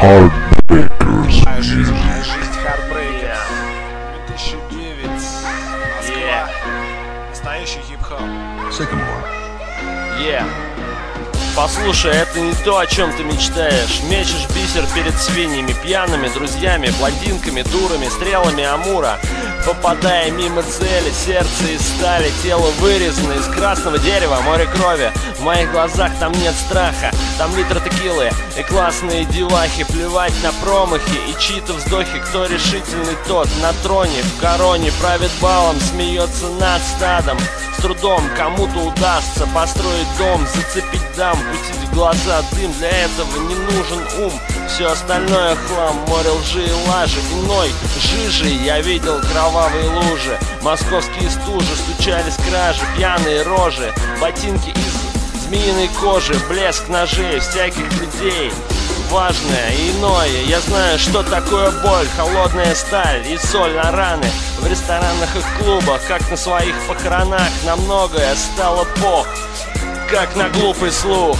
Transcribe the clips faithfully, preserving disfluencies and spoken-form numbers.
Heartbreakers. Моя жизнь, моя жизнь, Heartbreakers. две тысячи девять, Москва. Yeah. Настоящий хип-хоп. Sycamore. Yeah. Послушай, это не то, о чем ты мечтаешь. Мечешь бисер перед свиньями, пьяными друзьями, блондинками, дурами, стрелами амура. Попадая мимо цели, сердце из стали, тело вырезано из красного дерева, море крови. В моих глазах там нет страха, там литр текилы и классные девахи. Плевать на промахи и чьи-то вздохи. Кто решительный, тот на троне, в короне правит балом, смеется над стадом. С трудом кому-то удастся построить дом, зацепить дам, пустить в глаза дым. Для этого не нужен ум, все остальное хлам. Море лжи и лажи, иной жижи я видел кровавые лужи. Московские стужи стучались кражи, пьяные рожи, ботинки из змеиной кожи, блеск ножей всяких людей. Важное и иное, я знаю, что такое боль, холодная сталь и соль на раны. В ресторанах и клубах, как на своих похоронах, на многое стало пох, как на глупый слух.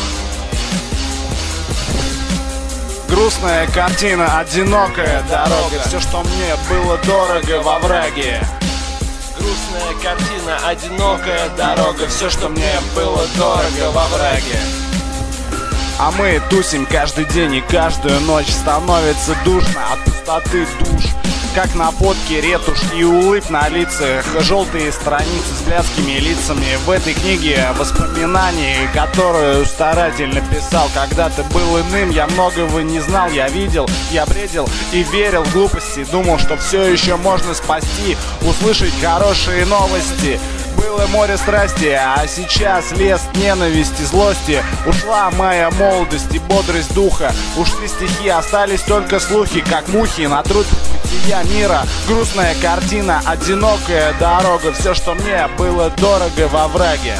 Грустная картина, одинокая дорога. Все, что мне было дорого во враге. Грустная картина, одинокая дорога. Все, что мне было дорого во враге. А мы тусим каждый день и каждую ночь. Становится душно от пустоты душ. Как на подке ретушь и улыб на лицах. Желтые страницы с блядскими лицами. В этой книге воспоминаний, которую старательно писал. Когда ты был иным, я многого не знал. Я видел, я бредил и верил в глупости. Думал, что все еще можно спасти, услышать хорошие новости. Было море страсти, а сейчас лес ненависти, злости. Ушла моя молодость и бодрость духа. Ушли стихи, остались только слухи, как мухи на труд бытия мира. Грустная картина, одинокая дорога. Все, что мне было дорого во враге.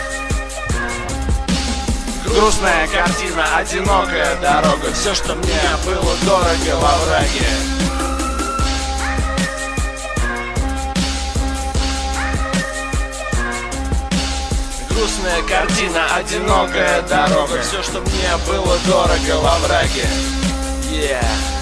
Грустная картина, одинокая дорога. Все, что мне было дорого во враге. Грустная картина, одинокая дорога. Все, что мне было дорого во враге. Yeah.